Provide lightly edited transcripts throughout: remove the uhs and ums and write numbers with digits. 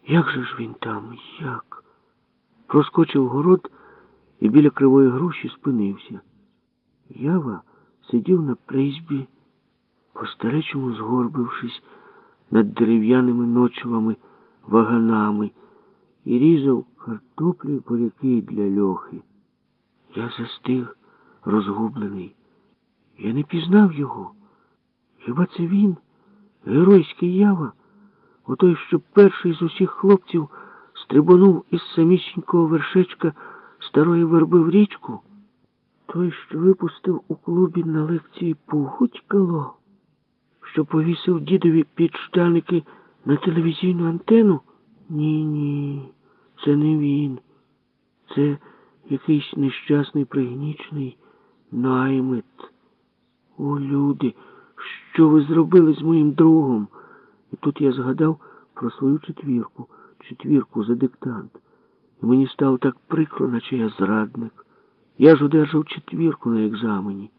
Як же ж він там? Як? Проскочив город і біля кривої груші спинився. Ява сидів на призьбі, по-старечому згорбившись над дерев'яними ночовими ваганами, і різав картоплю і буряки для Льохи. Я застиг, розгублений. Я не пізнав його. Хіба це він, геройський Ява, отой, що перший з усіх хлопців стрибонув із самісінького вершечка старої верби в річку? Той, що випустив у клубі на лекції пугутькало, що повісив дідові підштаники на телевізійну антену? Ні, це не він. Це якийсь нещасний пригнічений наймит. О, люди, що ви зробили з моїм другом? І тут я згадав про свою четвірку за диктант. І мені стало так прикро, наче я зрадник. Я ж одержав четвірку на екзамені.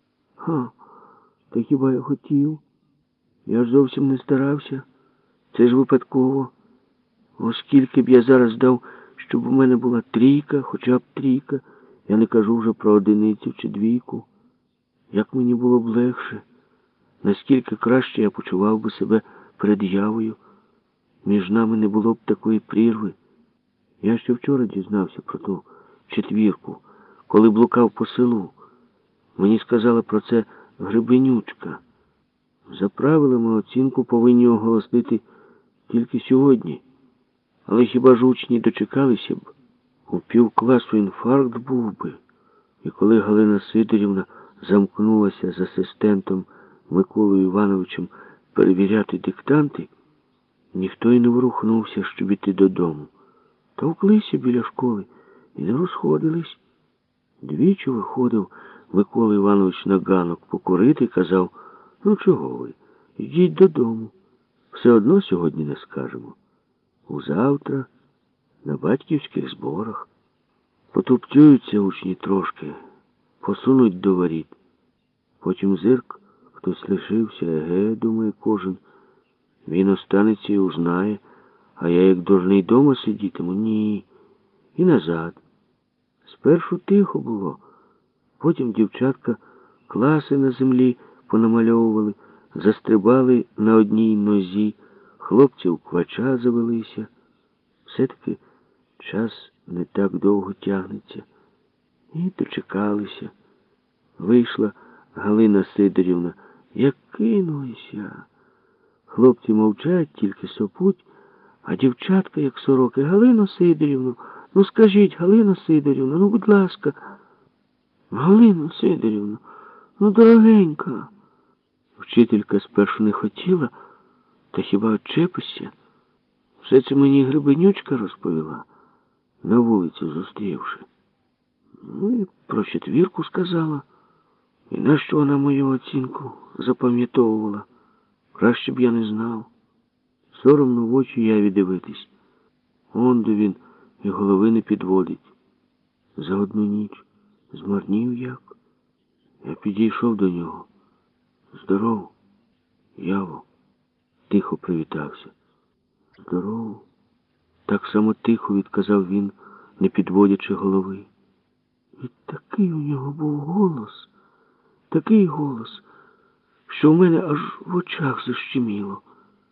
Та хіба я хотів? Я ж зовсім не старався. Це ж випадково. Оскільки б я зараз дав, щоб у мене була трійка, хоча б трійка, я не кажу вже про одиницю чи двійку. Як мені було б легше, наскільки краще я почував би себе перед Явою. Між нами не було б такої прірви. Я ще вчора дізнався про ту четвірку, коли блукав по селу. Мені сказала про це Гребенючка. За правилами оцінку повинні оголосити тільки сьогодні. Але хіба ж учні дочекалися б? У півкласу інфаркт був би. І коли Галина Сидорівна замкнулася з асистентом Миколою Івановичем перевіряти диктанти, ніхто й не ворухнувся, щоб іти додому. Товклися біля школи і не розходились. Двічі виходив Микола Іванович на ганок покурити і казав: «Ну чого ви? Йдіть додому. Все одно сьогодні не скажемо. Узавтра на батьківських зборах». Потупцюються учні трошки, посунуть до воріт. Потім зирк, хтось лишився, думає кожен. Він останеться і узнає, а я як дурний дома сидітиму? Ні. І назад. Спершу тихо було, потім дівчатка класи на землі понамальовували, застрибали на одній нозі, хлопці в квача завелися. Все-таки час не так довго тягнеться. І дочекалися. Вийшла Галина Сидорівна, як кинулися. Хлопці мовчать, тільки сопуть, а дівчатка, як сороки: «Галино Сидорівну, ну скажіть, Галино Сидорівну, ну будь ласка, Галино Сидорівну, ну дорогенька». Вчителька спершу не хотіла, та хіба отчепишся? Все це мені Гребенючка розповіла, на вулиці зустрівши. Ну і про четвірку сказала. І нащо вона мою оцінку запам'ятовувала? Краще б я не знав. Соромно в очі Яві дивитись. Онде він і голови не підводить. За одну ніч змарнів як. Я підійшов до нього. «Здоров, Яво», тихо привітався. «Здоров», так само тихо відказав він, не підводячи голови. І такий у нього був голос, такий голос, що в мене аж в очах защеміло.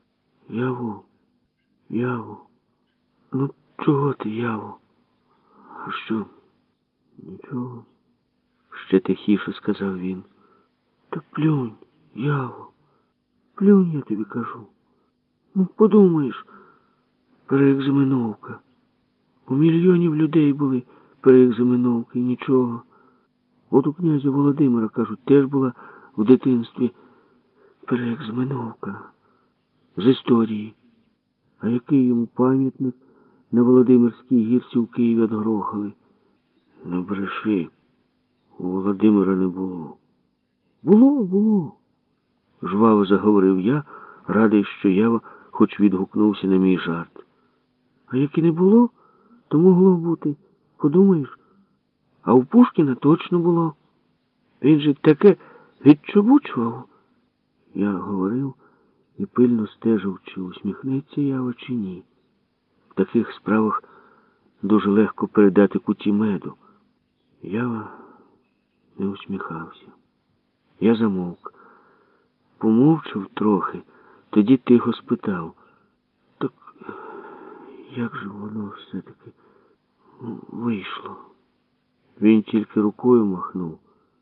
Яво, ну чого ти, Яво?» «А що? Нічого», ще тихіше сказав він. «Та плюнь, Яво, плюнь, я тобі кажу. Ну, подумаєш, переекзаменовка. У мільйонів людей були переекзаменовки, нічого. От у князя Володимира, кажуть, теж була в дитинстві переекзаменовка з історії. А який йому пам'ятник на Володимирській гірці в Києві отгрохали? Не бреши, у Володимира не було». Було, жваво заговорив я, радий, що Ява хоч відгукнувся на мій жарт. А як і не було, то могло бути. Подумаєш, а у Пушкіна точно було. Він же таке відчобучував. Я говорив і пильно стежив, чи усміхнеться Ява, чи ні. таких справах дуже легко передати куті меду. Я не усміхався. Я замовк. Помовчав трохи, тоді тихо спитав: так як же воно все-таки вийшло? Він тільки рукою махнув.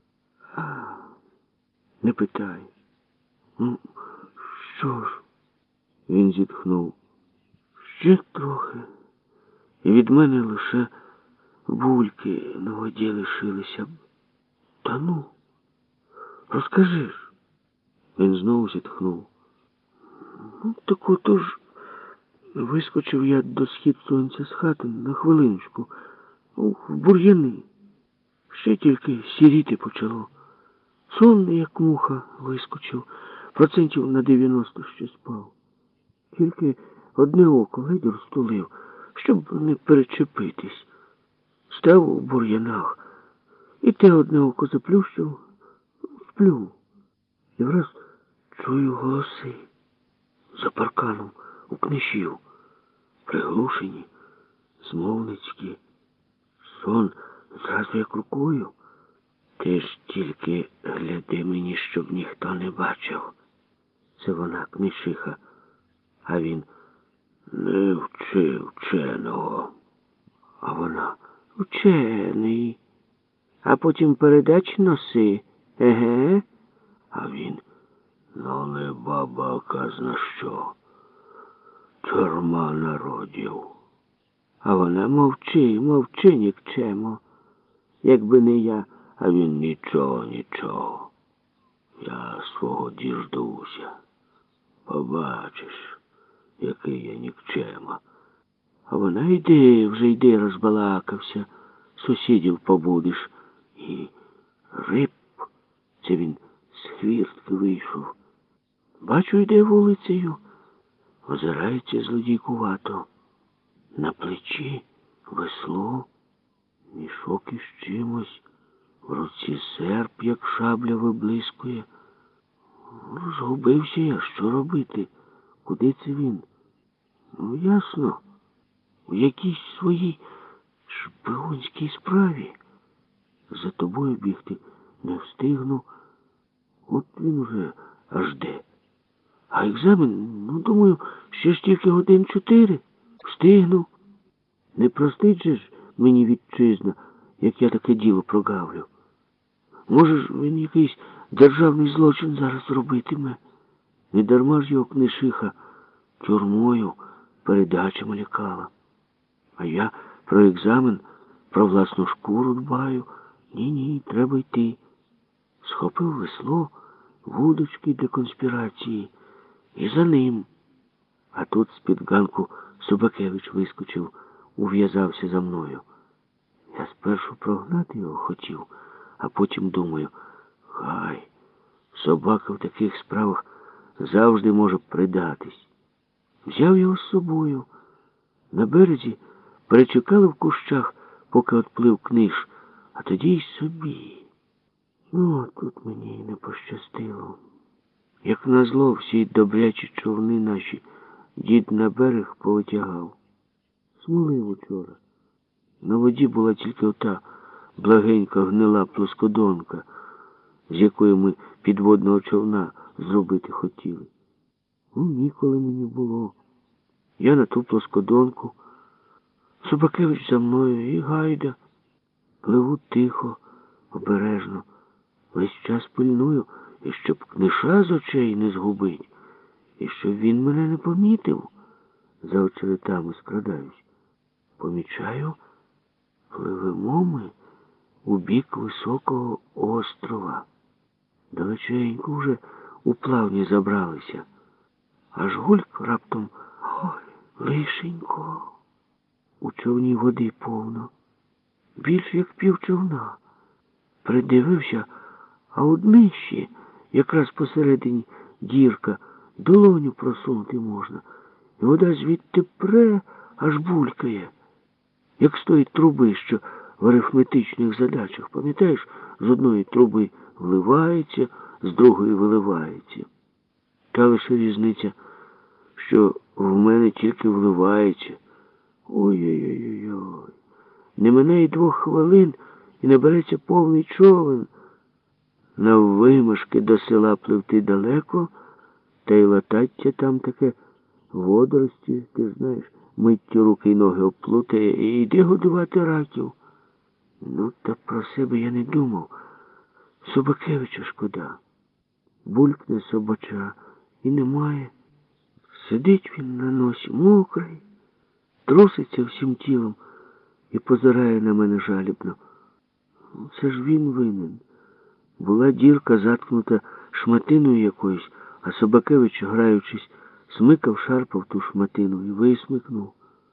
Не питай. Ну, що ж? Він зітхнув. Ще трохи. І від мене лише бульки на воді лишилися б. Та ну, розкажи ж. Він знову зітхнув. Ну, так отож, вискочив я до схід сонця з хати на хвилиночку. В бур'яни. Ще тільки сіріти почало. Сонний, як муха, вискочив. Процентів на 90 ще спав. Тільки одне око ледь розтулив, щоб не перечепитись. Став у бур'янах. І те одне око заплющив, сплю. І враз чую голоси за парканом у книжів. Приглушені, змовницькі. Сон зразу як рукою. Ти ж тільки гляди мені, щоб ніхто не бачив. Це вона, книжиха. А він: не вчи вченого. А вона: вчений. А потім передач носи. Еге? А він: ну не баба, казна що. Тюрма народів. А вона: мовчи, мовчи, нікчемо. Якби не я. А він: нічого, нічого. Я свого діждуся. Побачиш, який я нікчема. А вона: йди, вже йди, розбалакався. Сусідів побудеш. І рип. Це він з хвіртки вийшов. Бачу, йде вулицею. Озирається злодійкувато. На плечі весло, мішок із чимось. В руці серп, як шабля, виблискує. Розгубився я, що робити? Куди це він? Ну, ясно, у якійсь своїй шпигунській справі. За тобою бігти не встигну. От він уже аж де. А екзамен, ну, думаю, ще ж тільки годин 4. Встигну. Не простить же ж мені вітчизна, як я таке діло прогавлю. Може ж, він якийсь державний злочин зараз робитиме. Недарма ж його книжиха тюрмою, передачами лякала. А я про екзамен, про власну шкуру дбаю. Ні, треба йти. Схопив весло, вудочки для конспірації. І за ним. А тут з-під ганку Собакевич вискочив, ув'язався за мною. Я спершу прогнати його хотів, а потім думаю: хай, собака в таких справах завжди може придатись. Взяв його з собою. На березі перечекали в кущах, поки отплив книж, а тоді й собі. Ну, тут мені й не пощастило. Як назло, всі добрячі човни наші дід на берег повитягав. Смолив учора. На воді була тільки ота благенька гнила плоскодонка, з якої ми підводного човна зробити хотіли. Ну, ніколи мені було. Я на ту плоскодонку, Собакевич за мною і гайда. Пливу тихо, обережно. Весь час пильную, і щоб книша з очей не згубить, і щоб він мене не помітив. За очеретами скрадаюсь. Помічаю, пливемо ми у бік високого острова. Далеченько вже у плавні забралися. Аж гульк раптом: ой, лишенько. У човні води повно. Більш як півчовна. Придивився, а у днищі, якраз посередині дірка, долоню просунути можна. І вода звідти пре, аж булькає. Як з тої труби, що в арифметичних задачах, пам'ятаєш, з одної труби вливається, з другої виливається. Та лише різниця, що в мене тільки вливається, Ой-ой-ой-ой. Не мине й 2 хвилин, і набереться повний човен. Наввимашки до села пливти далеко, та й латаття там таке водорості, ти знаєш, миттю руки й ноги обплутає, і йди годувати раків. Ну, та про себе я не думав. Собакевича шкода. Булькне собача і немає. Сидить він на носі, мокрий, труситься всім тілом і позирає на мене жалібно. Це ж він винен. Була дірка, заткнута шматиною якоюсь, а Собакевич, граючись, смикав, шарпав ту шматину і висмикнув.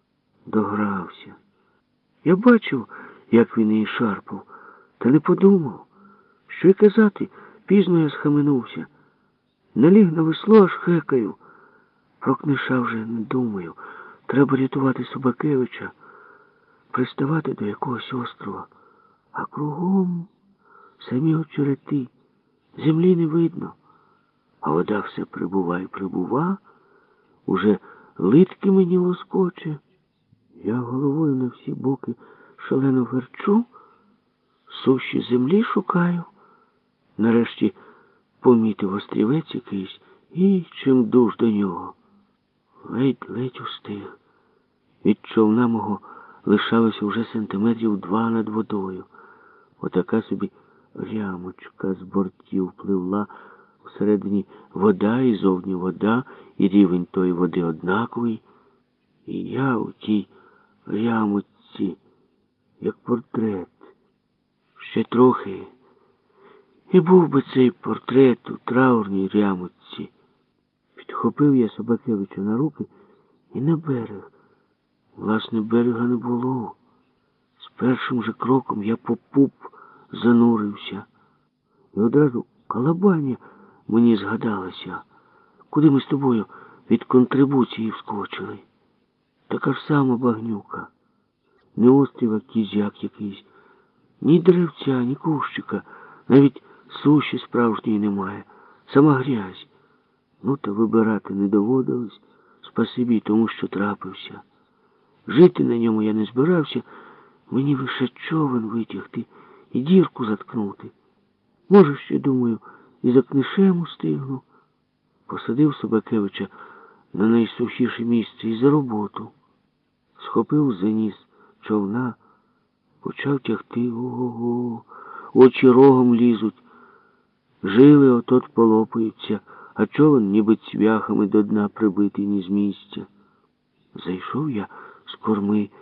Догрався. Я бачив, як він її шарпав, та не подумав. Що й казати, пізно я схаменувся. Наліг на весло, аж хекаю. Про книша вже не думаю. Треба рятувати Собакевича, приставати до якогось острова. А кругом самі очерети. Землі не видно. А вода все прибува і прибува. Уже литки мені лоскоче. Я головою на всі боки шалено верчу, суші землі шукаю. Нарешті помітив острівець якийсь і чим дуж до нього. Ледь устиг. Від човна мого лишалося вже сантиметрів 2 над водою. Отака собі рямочка з бортів пливла. Всередині вода і зовні вода, і рівень тої води однаковий. І я у тій рямочці, як портрет. Ще трохи. І був би цей портрет у траурній рямочці. Підхопив я Собакевича на руки і на берег. Власне, берега не було. З першим же кроком я по пуп занурився. І одразу калабаня мені згадалася, куди ми з тобою від контрибуції вскочили. Така ж сама багнюка. Не острів, а кізяк якийсь. Ні деревця, ні кущика, навіть суші справжньої немає. Сама грязь. Ну, та вибирати не доводилось. Спасибі тому, що трапився. Жити на ньому я не збирався. Мені лише човен витягти і дірку заткнути. Може, ще, думаю, і за книшем устигну. Посадив Собакевича на найсухіше місце і за роботу. Схопив за ніс човна, почав тягти. Ого-го, очі рогом лізуть. Жили отот полопаються, а човен ніби цвяхами до дна прибитий ні з місця. Зайшов я з корми